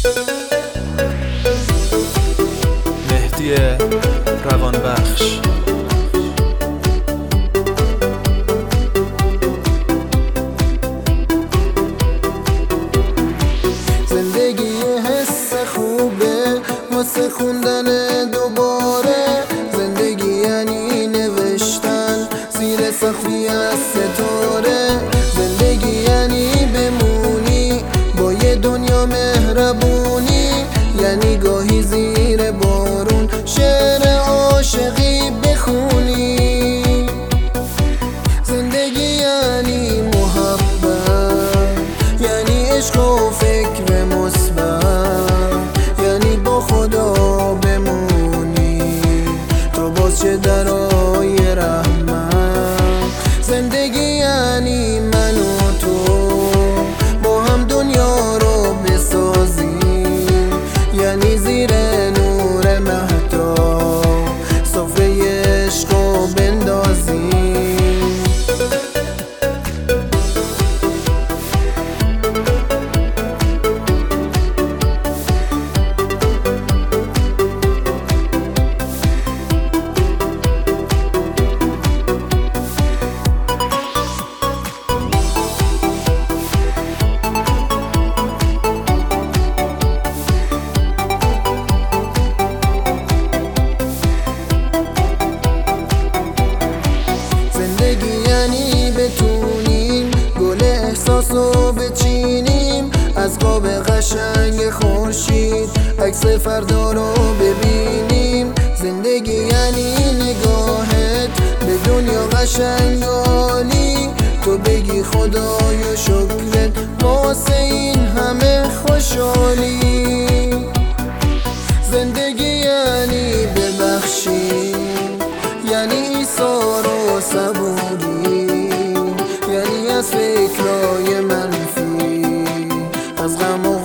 مهدی روانبخش. زندگی حس خوبه واسه خوندن دوباره. زندگی یعنی نوشتن زیر سقفی از ستاره. زندگی یعنی بمونی با یه دنیا مهربونی، یعنی گاهی زیر بارون شعر عاشقی بخونی. زندگی یعنی محبت، یعنی عشق و فکر مثبت، یعنی با خدا بمونی تا باز چه درای رحمت. زندگی یعنی من و تو با هم دنیا رو بسازیم، یعنی زیر نور مهتاب سفره عشق رو بندازیم. زندگی یعنی بتونیم گل احساسو بچینیم، از قاب قشنگ خورشید عکس فردا رو ببینیم. زندگی یعنی نگاهت به دنیا قشنگ و عالی، تو بگی خدایا شکرت واسه این همه خوشحالی. زندگی یعنی ببخشی، یعنی ایثار و صبوری، یعنی از فکرای منفی از غم